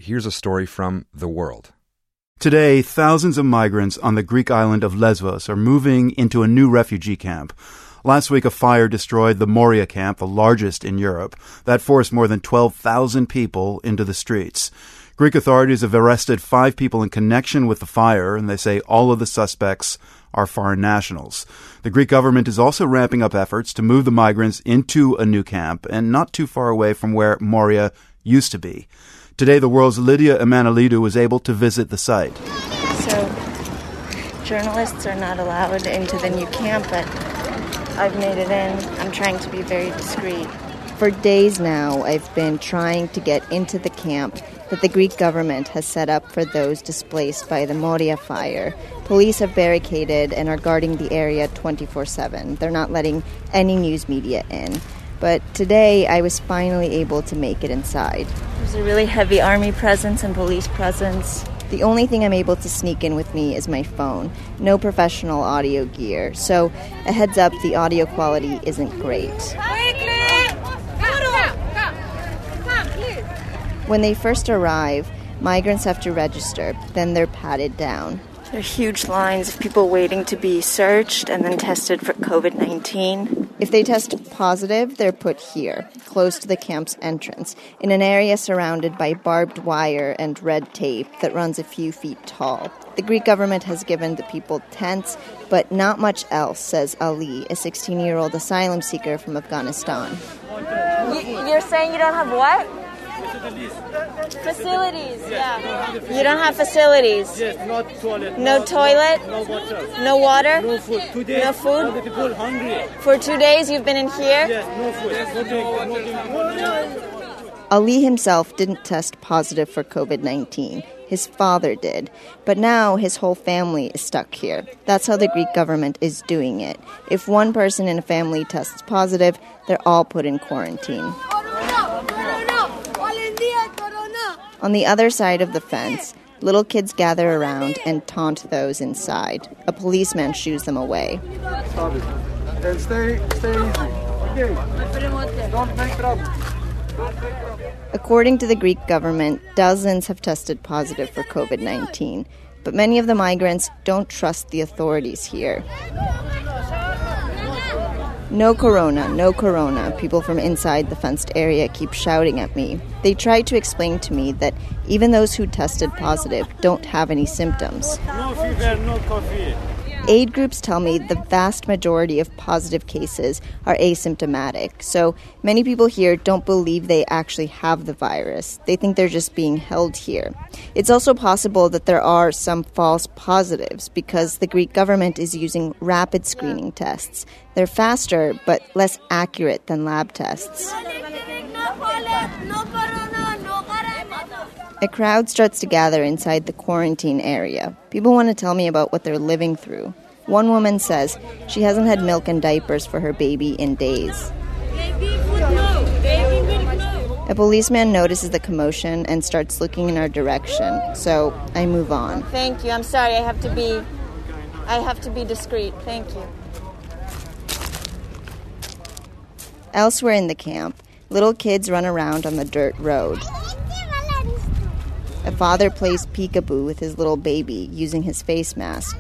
here's a story from The World. Today, thousands of migrants on the Greek island of Lesbos are moving into a new refugee camp. Last week, a fire destroyed the Moria camp, the largest in Europe. That forced more than 12,000 people into the streets. Greek authorities have arrested 5 people in connection with the fire, and they say all of the suspects are foreign nationals. The Greek government is also ramping up efforts to move the migrants into a new camp, and not too far away from where Moria used to be. Today, The World's Lydia Emanuelidou was able to visit the site. So, journalists are not allowed into the new camp, but I've made it in. I'm trying to be very discreet. For days now, I've been trying to get into the camp that the Greek government has set up for those displaced by the Moria fire. Police have barricaded and are guarding the area 24/7. They're not letting any news media in. But today, I was finally able to make it inside. There's a really heavy army presence and police presence. The only thing I'm able to sneak in with me is my phone. No professional audio gear. So, a heads up, the audio quality isn't great. When they first arrive, migrants have to register, then they're patted down. There are huge lines of people waiting to be searched and then tested for COVID-19. If they test positive, they're put here, close to the camp's entrance, in an area surrounded by barbed wire and red tape that runs a few feet tall. The Greek government has given the people tents, but not much else, says Ali, a 16-year-old asylum seeker from Afghanistan. You're saying you don't have what? Facilities, yeah. You don't have facilities? Yes, no toilet. No toilet? No water. No water? No food. 2 days, no food? all the people hungry. For 2 days you've been in here? Yes, no food. No drink. Ali himself didn't test positive for COVID-19. His father did. But now his whole family is stuck here. That's how the Greek government is doing it. If one person in a family tests positive, they're all put in quarantine. On the other side of the fence, little kids gather around and taunt those inside. A policeman shoos them away. And stay easy. Okay. Don't make trouble. According to the Greek government, dozens have tested positive for COVID-19, but many of the migrants don't trust the authorities here. No corona, no corona, people from inside the fenced area keep shouting at me. They try to explain to me that even those who tested positive don't have any symptoms. No fever, no coffee. Aid groups tell me the vast majority of positive cases are asymptomatic, so many people here don't believe they actually have the virus. They think they're just being held here. It's also possible that there are some false positives because the Greek government is using rapid screening tests. They're faster but less accurate than lab tests. A crowd starts to gather inside the quarantine area. People want to tell me about what they're living through. One woman says she hasn't had milk and diapers for her baby in days. A policeman notices the commotion and starts looking in our direction, so I move on. Thank you. I'm sorry. I have to be discreet. Thank you. Elsewhere in the camp, little kids run around on the dirt road. A father plays peekaboo with his little baby using his face mask.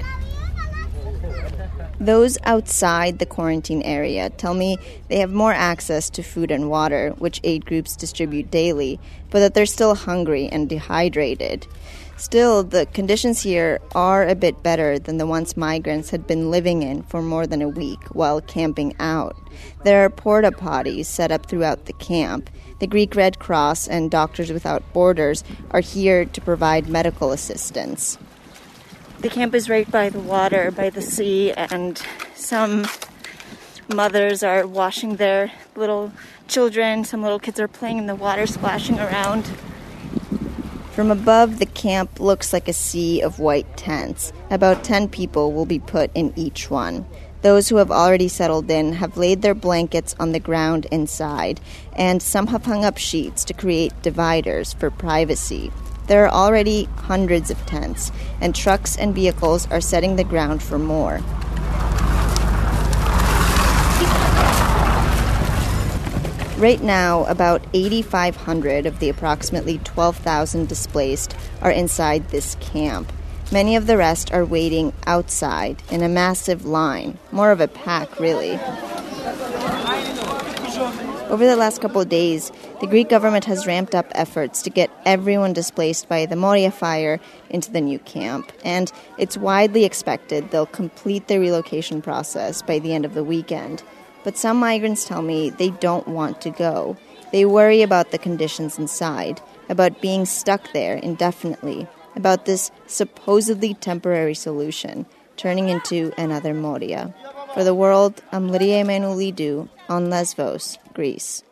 Those outside the quarantine area tell me they have more access to food and water, which aid groups distribute daily, but that they're still hungry and dehydrated. Still, the conditions here are a bit better than the ones migrants had been living in for more than a week while camping out. There are porta potties set up throughout the camp. The Greek Red Cross and Doctors Without Borders are here to provide medical assistance. The camp is right by the water, by the sea, and some mothers are washing their little children. Some little kids are playing in the water, splashing around. From above, the camp looks like a sea of white tents. About 10 people will be put in each one. Those who have already settled in have laid their blankets on the ground inside, and some have hung up sheets to create dividers for privacy. There are already hundreds of tents, and trucks and vehicles are setting the ground for more. Right now, about 8,500 of the approximately 12,000 displaced are inside this camp. Many of the rest are waiting outside in a massive line, more of a pack, really. Over the last couple of days, the Greek government has ramped up efforts to get everyone displaced by the Moria fire into the new camp, and it's widely expected they'll complete their relocation process by the end of the weekend. But some migrants tell me they don't want to go. They worry about the conditions inside, about being stuck there indefinitely, about this supposedly temporary solution turning into another Moria. For The World, I'm Lydia Emanuelidou on Lesvos, Greece.